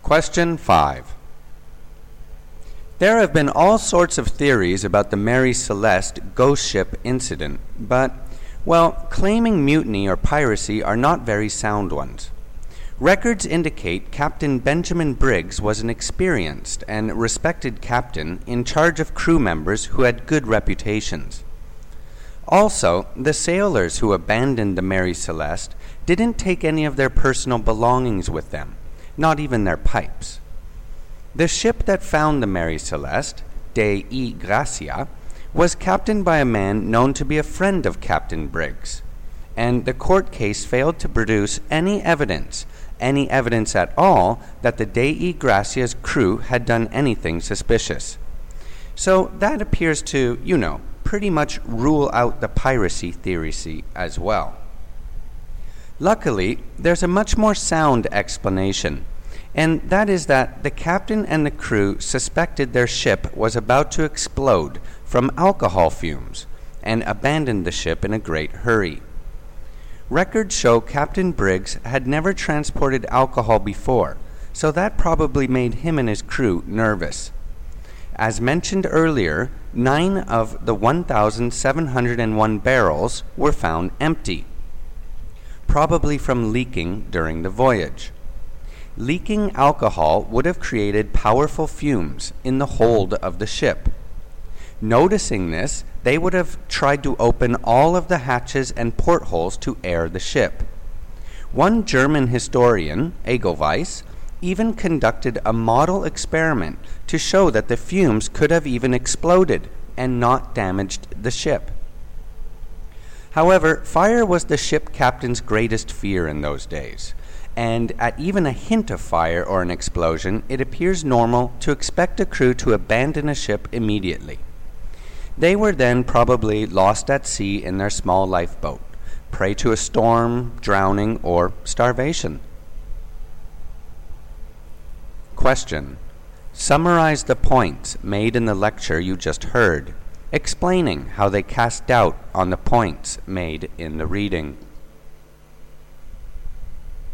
Question 5. There have been all sorts of theories about the Mary Celeste ghost ship incident, but, well, claiming mutiny or piracy are not very sound ones. Records indicate Captain Benjamin Briggs was an experienced and respected captain in charge of crew members who had good reputations. Also, the sailors who abandoned the Mary Celeste didn't take any of their personal belongings with them, not even their pipes. The ship that found the Mary Celeste, Dei Gracia, was captained by a man known to be a friend of Captain Briggs, and the court case failed to produce any evidence at all, that the Dei Gracia's crew had done anything suspicious. So that appears to, pretty much rule out the piracy theory as well. Luckily, there's a much more sound explanation, and that is that the captain and the crew suspected their ship was about to explode from alcohol fumes and abandoned the ship in a great hurry. Records show Captain Briggs had never transported alcohol before, so that probably made him and his crew nervous. As mentioned earlier, 9 of the 1,701 barrels were found empty, probably from leaking during the voyage. Leaking alcohol would have created powerful fumes in the hold of the ship. Noticing this, they would have tried to open all of the hatches and portholes to air the ship. One German historian, Egelweiss, even conducted a model experiment to show that the fumes could have even exploded and not damaged the ship. However, fire was the ship captain's greatest fear in those days, and at even a hint of fire or an explosion, it appears normal to expect a crew to abandon a ship immediately. They were then probably lost at sea in their small lifeboat, prey to a storm, drowning, or starvation. Question. Summarize the points made in the lecture you just heard, explaining how they cast doubt on the points made in the reading.